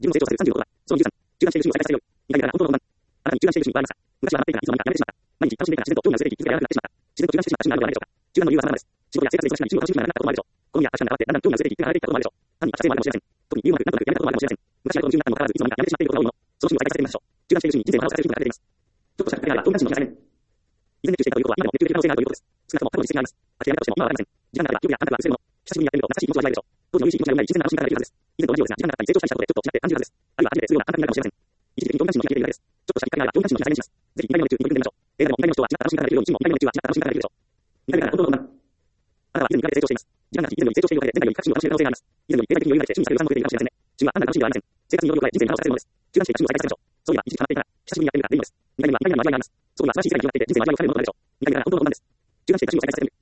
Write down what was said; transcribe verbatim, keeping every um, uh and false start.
自分の成長させるさんじゅうのことは、そのにじゅうさん、中断している趣味を再開させるように。にかいめから本当の本番。あなたに中断している趣味はありますか？昔は待っていたがいつの間にかやめてしまった。毎日楽しんでいたら自然と興味が薄れていき、気づかれなくなってしまった。自然と中断してしまった趣味があるのではないでしょうか。中断の理由は様々です。仕事や生活で忙しくなり趣味を楽しむ暇がなくなったこともあるでしょう。好みや価値観が変わってだんだん興味が薄れていき、気が離れていったこともあるでしょう。単に達成もあるかもしれません。特に理由もなくなんとなくやめたこともあるかもしれません。昔はこの夢中になったにもかかわらずいつの間にかやめてしまっていることが多いもの。その趣味を再開させてみましょう。中断している趣味に人生の花を咲かせる人が出ています。ちょっとしたきっかけがあれば、興味関心の始め。以前熱中していたということは、今でも熱中している可能性があるということです。少なくとも過去に実績があります。諦めたとしても今はわかりません。時間があれば記憶や感覚が薄れるもの。久しぶりにやってみると懐かしい気持ちを味わえるでしょう。当時の美味しい気持ちが蘇り、新鮮な楽しみ方ができるはずです。以前と同じようですが、時間が経ったり成長したりしたことでちょっと違って感じるはずです。あるいは初めてするような感覚になるかもしれません。一時的に興味関心の日が消えているだけです。ちょっとしたきっかけがあれば興味関心の日を再燃します。ぜひにかいめの熱中に取り組んでみましょう。映画でもにかいめの人は違った楽しみ方ができるように、趣味もにかいめの熱中は違った楽しみ方ができるでしょう。にかいめから本当の本番。あなたは以前に比べて成長しています。時間が経ち以前より成長しているおかげで前回より各種を楽しめる可能性があります。以前より経済的に余裕が出て趣味にされる時間も増えているかもしれませんね。趣味は単なる楽しみではありません。生活に余裕を加え人生に花を咲かせるものです。中断していた趣味を再開させましょう。そういえば一時期ハマっていたら久しぶりにやってみるからでいいのです。にかいめはにかいめの味わいがあります。そういえば新しい世界に広がっていて人生の味わいを深めることがあるでしょう。にかいめから本当の本番です。中断していた趣味を再開させてみる。